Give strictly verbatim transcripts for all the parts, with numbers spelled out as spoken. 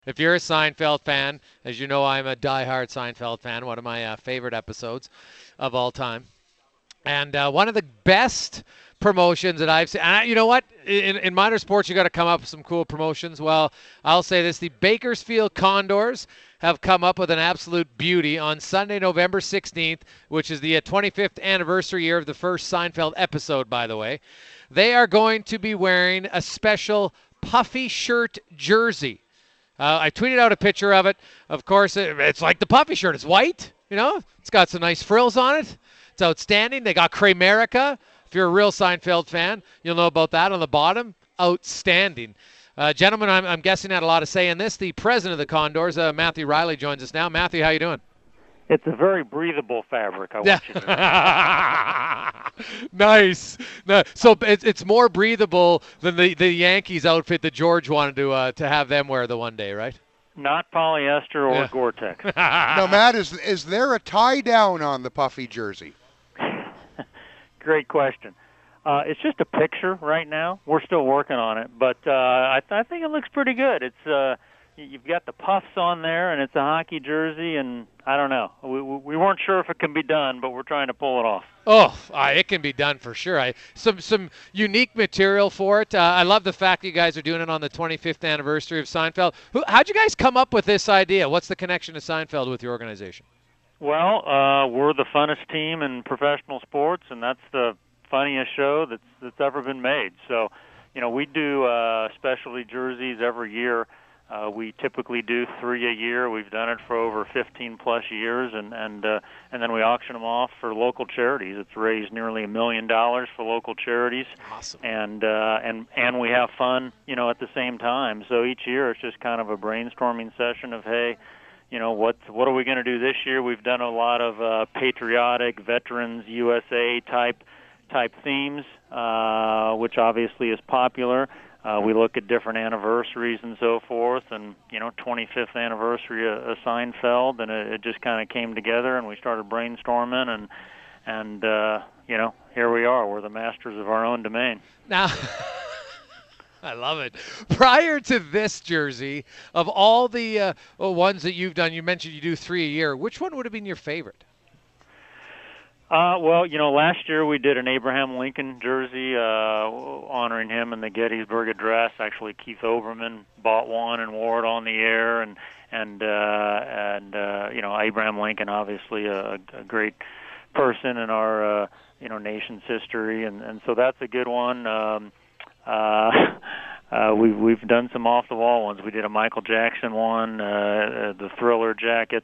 If you're a Seinfeld fan, as you know, I'm a diehard Seinfeld fan, one of my uh, favorite episodes of all time. And uh, one of the best promotions that I've seen. And I, you know what? In, in minor sports, you got to come up with some cool promotions. Well, I'll say this: the Bakersfield Condors have come up with an absolute beauty on Sunday, November sixteenth, which is the uh, twenty-fifth anniversary year of the first Seinfeld episode, by the way. They are going to be wearing a special puffy shirt jersey. Uh, I tweeted out a picture of it. Of course, it, it's like the puffy shirt. It's white, you know. It's got some nice frills on it. It's outstanding. They got Kramerica. If you're a real Seinfeld fan, you'll know about that on the bottom. Outstanding. Uh, gentlemen, I'm, I'm guessing had a lot of say in this. The president of the Condors, uh, Matthew Riley, joins us now. Matthew, how you doing? It's a very breathable fabric, I Yeah. want you to know. Nice. No, so it's it's more breathable than the, the Yankees outfit that George wanted to uh, to have them wear the one day, right? Not polyester or Yeah. Gore-Tex. Now, Matt, is is there a tie down on the puffy jersey? Great question. Uh, it's just a picture right now. We're still working on it, but uh, I, th- I think it looks pretty good. It's uh, you've got the puffs on there, and it's a hockey jersey, and I don't know. We we weren't sure if it can be done, but we're trying to pull it off. Oh, uh, it can be done for sure. I, some some unique material for it. Uh, I love the fact that you guys are doing it on the twenty-fifth anniversary of Seinfeld. Who, how'd you guys come up with this idea? What's the connection to Seinfeld with your organization? Well, uh, we're the funnest team in professional sports, and that's the funniest show that's that's ever been made. So, you know, we do uh, specialty jerseys every year. Uh, we typically do three a year. We've done it for over fifteen plus years, and and uh, and then we auction them off for local charities. It's raised nearly a million dollars for local charities. Awesome. And uh, and and we have fun, you know, at the same time. So each year it's just kind of a brainstorming session of, hey, you know, what what are we going to do this year? We've done a lot of uh, patriotic, veterans, U S A type type themes, uh, which obviously is popular. Uh, we look at different anniversaries and so forth, and, you know, twenty-fifth anniversary of, of Seinfeld, and it, it just kind of came together, and we started brainstorming, and, and uh, you know, here we are. We're the masters of our own domain. Now, I love it. Prior to this jersey, of all the uh, ones that you've done, you mentioned you do three a year. Which one would have been your favorite? Uh, well, you know, last year we did an Abraham Lincoln jersey uh, honoring him in the Gettysburg Address. Actually, Keith Olbermann bought one and wore it on the air, and and uh, and uh, you know, Abraham Lincoln, obviously a, a great person in our uh, you know, nation's history, and and so that's a good one. Um, uh, uh, we've we've done some off the wall ones. We did a Michael Jackson one, uh, the Thriller jacket.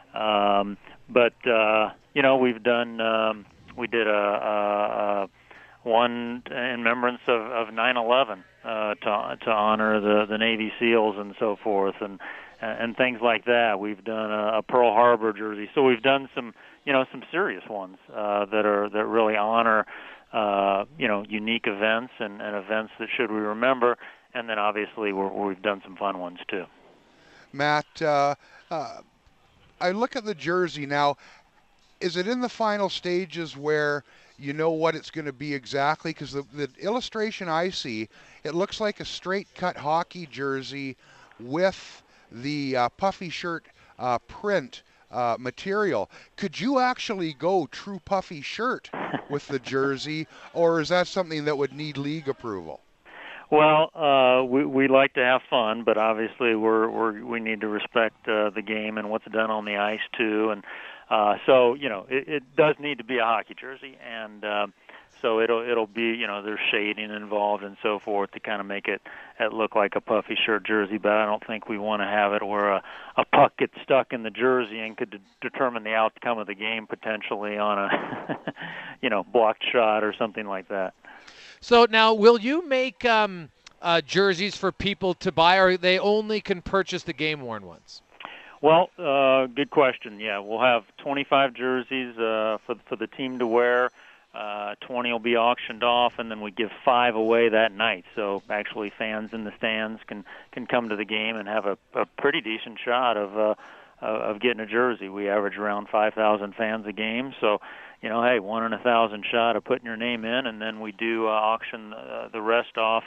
Um, but uh, you know, we've done um, we did a, a, a one in remembrance of, of nine eleven uh, to to honor the, the Navy SEALs and so forth, and and things like that. We've done a, a Pearl Harbor jersey, so we've done some you know some serious ones uh, that are that really honor uh, you know unique events and, and events that should we remember, and then obviously we're, we've done some fun ones too. Matt, uh, uh, I look at the jersey now. Is it in the final stages where you know what it's going to be exactly? Because the, the illustration I see, it looks like a straight-cut hockey jersey with the uh, puffy shirt uh, print uh, material. Could you actually go true puffy shirt with the jersey, or is that something that would need league approval? Well, uh, we we like to have fun, but obviously we're we're we need to respect uh, the game and what's done on the ice too, and uh, so you know it, it does need to be a hockey jersey, and uh, so it'll it'll be you know there's shading involved and so forth to kind of make it, it look like a puffy shirt jersey, but I don't think we want to have it where a, a puck gets stuck in the jersey and could de- determine the outcome of the game potentially on a you know blocked shot or something like that. So now, will you make um, uh, jerseys for people to buy, or they only can purchase the game-worn ones? Well, uh, good question. Yeah, we'll have twenty-five jerseys uh, for for the team to wear. Uh, twenty will be auctioned off, and then we give five away that night. So actually, fans in the stands can can come to the game and have a, a pretty decent shot of uh, of getting a jersey. We average around five thousand fans a game, so. You know, hey, one in a thousand shot of putting your name in, and then we do uh, auction uh, the rest off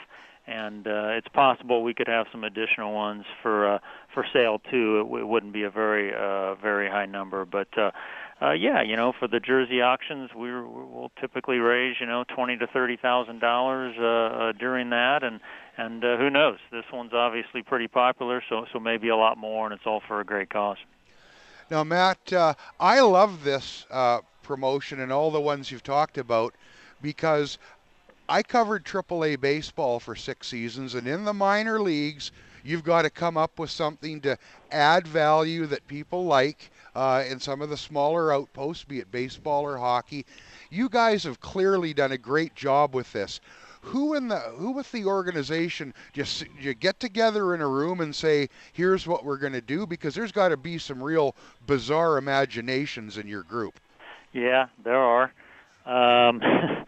and uh, it's possible we could have some additional ones for uh, for sale too. It, w- it wouldn't be a very uh, very high number, but uh, uh, yeah, you know, for the jersey auctions, we we'll typically raise you know twenty to thirty thousand uh, dollars uh, during that, and and uh, who knows? This one's obviously pretty popular, so so maybe a lot more, and it's all for a great cause. Now, Matt, uh, I love this uh, promotion and all the ones you've talked about because I covered triple A baseball for six seasons, and in the minor leagues, you've got to come up with something to add value that people like uh, in some of the smaller outposts, be it baseball or hockey. You guys have clearly done a great job with this. Who in the who with the organization just you get together in a room and say, here's what we're going to do? Because there's got to be some real bizarre imaginations in your group. Yeah, there are. Um,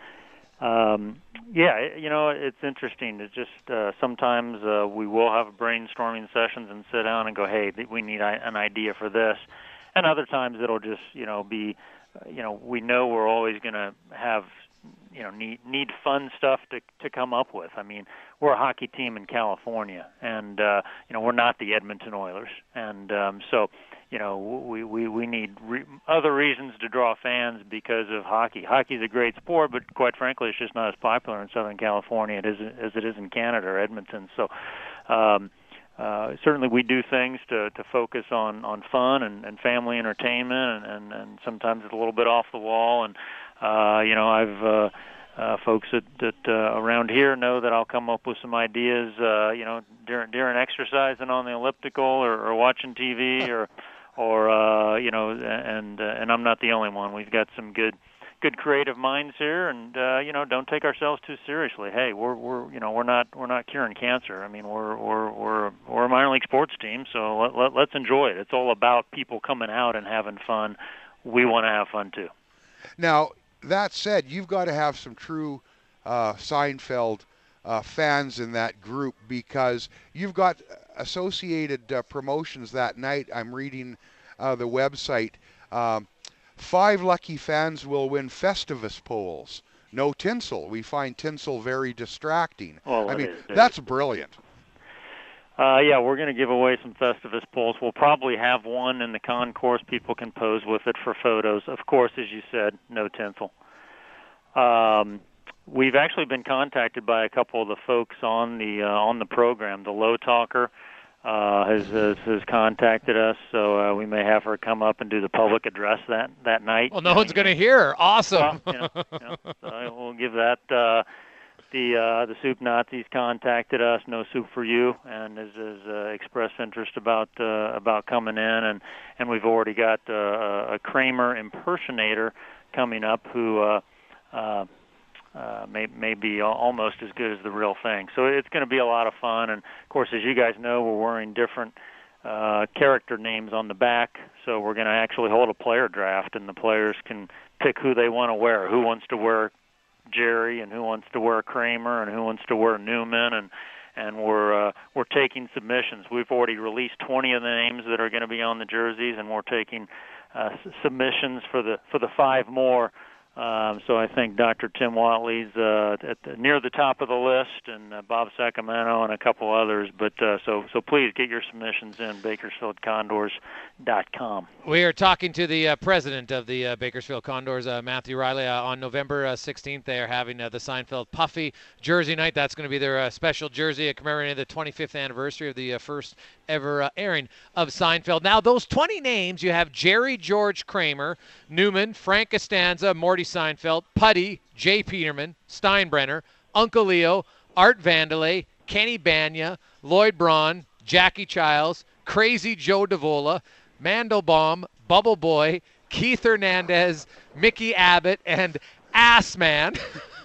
um, yeah, you know, it's interesting. It's just uh, sometimes uh, we will have brainstorming sessions and sit down and go, hey, we need an idea for this. And other times it'll just, you know, be, uh, you know, we know we're always going to have you know need need fun stuff to to come up with. I mean, we're a hockey team in California, and uh, you know we're not the Edmonton Oilers, and um, so you know we we we need re- other reasons to draw fans because of hockey. Hockey's a great sport, but quite frankly, it's just not as popular in Southern California as as it is in Canada or Edmonton. So. Um, Uh, certainly we do things to, to focus on, on fun and, and family entertainment, and, and, and sometimes it's a little bit off the wall. And, uh, you know, I've uh, uh, folks that, that uh, around here know that I'll come up with some ideas, uh, you know, during, during exercising on the elliptical or, or watching T V or, or uh, you know, and, uh, and I'm not the only one. We've got some good good creative minds here, and uh, you know, don't take ourselves too seriously. Hey, we're we're you know we're not we're not curing cancer. I mean, we're we're we're we're a minor league sports team, so let, let, let's enjoy it. It's all about people coming out and having fun. We want to have fun too. Now, that said, you've got to have some true uh, Seinfeld uh, fans in that group because you've got associated uh, promotions that night. I'm reading uh, the website. Um, Five lucky fans will win Festivus poles. No tinsel. We find tinsel very distracting. Well, I mean, is, that's brilliant. Uh, yeah, we're going to give away some Festivus poles. We'll probably have one in the concourse. People can pose with it for photos. Of course, as you said, no tinsel. Um, we've actually been contacted by a couple of the folks on the uh, on the program. The Low Talker Uh, has, has has contacted us, so uh, we may have her come up and do the public address that that night. Well, no one's going to hear her. Awesome. Well, you know, you know, so we'll give that. Uh, the uh, the Soup Nazis contacted us, No Soup for You, and has, has uh, expressed interest about uh, about coming in, and and we've already got uh, a Kramer impersonator coming up who. Uh, uh, Uh, may, may be almost as good as the real thing. So it's going to be a lot of fun. And, of course, as you guys know, we're wearing different uh, character names on the back. So we're going to actually hold a player draft, and the players can pick who they want to wear, who wants to wear Jerry and who wants to wear Kramer and who wants to wear Newman. And, and we're, uh, we're taking submissions. We've already released twenty of the names that are going to be on the jerseys, and we're taking uh, submissions for the for the five more. Um, so I think Doctor Tim Watley's uh, at the, near the top of the list, and uh, Bob Sacramento and a couple others. But uh, so so please get your submissions in Bakersfield Condors dot com. We are talking to the uh, president of the uh, Bakersfield Condors, uh, Matthew Riley, uh, on November uh, sixteenth. They are having uh, the Seinfeld Puffy Jersey Night. That's going to be their uh, special jersey commemorating the twenty-fifth anniversary of the uh, first ever uh, airing of Seinfeld. Now, those twenty names, you have Jerry George Kramer, Newman, Frank Costanza, Morty Seinfeld, Putty, Jay Peterman, Steinbrenner, Uncle Leo, Art Vandelay, Kenny Banya, Lloyd Braun, Jackie Childs, Crazy Joe Davola, Mandelbaum, Bubble Boy, Keith Hernandez, Mickey Abbott, and Assman.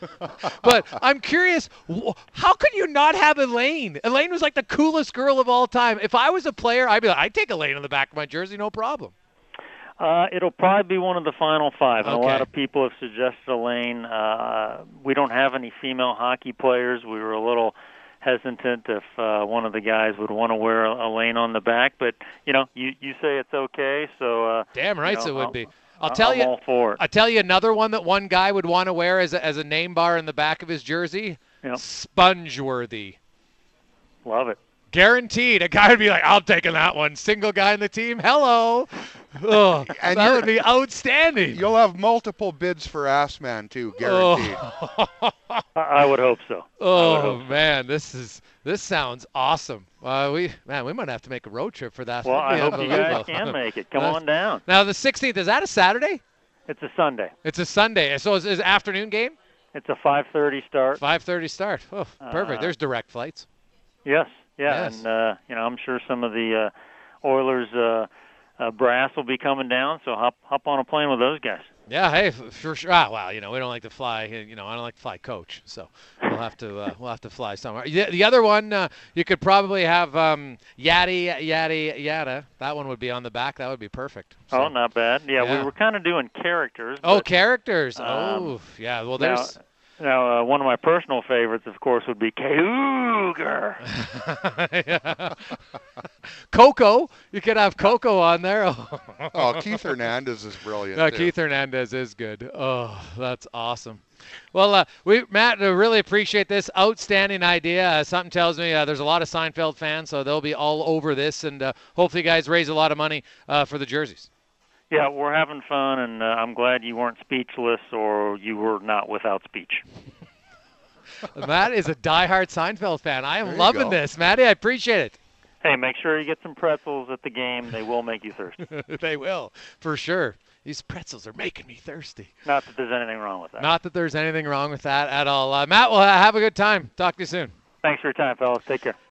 But I'm curious, how could you not have Elaine? Elaine was like the coolest girl of all time. If I was a player, I'd be like, I'd take Elaine on the back of my jersey, no problem. Uh, it'll probably be one of the final five, and Okay. a lot of people have suggested Elaine. Uh, we don't have any female hockey players. We were a little hesitant if uh, one of the guys would want to wear Elaine on the back, but you know, you you say it's okay, so uh, Damn right you know, it would I'll, be. I'll tell I'm you. all for it. I'll tell you another one that one guy would want to wear as a, as a name bar in the back of his jersey. Yep. Spongeworthy. Love it. Guaranteed. A guy would be like, I'm taking that one. Single guy in the team. Hello. Oh, And that you're- would be outstanding. You'll have multiple bids for Ass Man too, guaranteed. Oh, I, I would hope so. I would oh hope so. man, this is this sounds awesome. Uh, we man, we might have to make a road trip for that. Well, I That'd hope be you guys unbelievable. can make it. Come That's- on down. Now the sixteenth, is that a Saturday? It's a Sunday. It's a Sunday. So is is afternoon game? It's a five thirty start. five thirty start. Oh, perfect. Uh, There's direct flights. Yes, yeah, Yes. and uh, you know, I'm sure some of the uh, Oilers uh, uh, brass will be coming down. So hop hop on a plane with those guys. Yeah, hey, f- for sure. Ah, well, you know, we don't like to fly. You know, I don't like to fly coach, so we'll have to uh, we'll have to fly somewhere. The, the other one, uh, you could probably have um, Yaddy Yaddy Yada. That one would be on the back. That would be perfect. So- Oh, not bad. Yeah, Yeah. we were kind of doing characters. Oh, but characters. um, oh, yeah. Well, now, there's. now uh, one of my personal favorites, of course, would be Cougar. Yeah. Coco. You could have Coco on there. Oh, Keith Hernandez is brilliant. No, too. Keith Hernandez is good. Oh, that's awesome. Well, uh, we Matt, I really appreciate this outstanding idea. Uh, something tells me uh, there's a lot of Seinfeld fans, so they'll be all over this, and uh, hopefully, you guys raise a lot of money uh, for the jerseys. Yeah, we're having fun, and uh, I'm glad you weren't speechless or you were not without speech. Matt is a diehard Seinfeld fan. I There am you loving go. this, Matty. I appreciate it. Hey, make sure you get some pretzels at the game. They will make you thirsty. They will, for sure. These pretzels are making me thirsty. Not that there's anything wrong with that. Not that there's anything wrong with that at all. Uh, Matt, well, have a good time. Talk to you soon. Thanks for your time, fellas. Take care.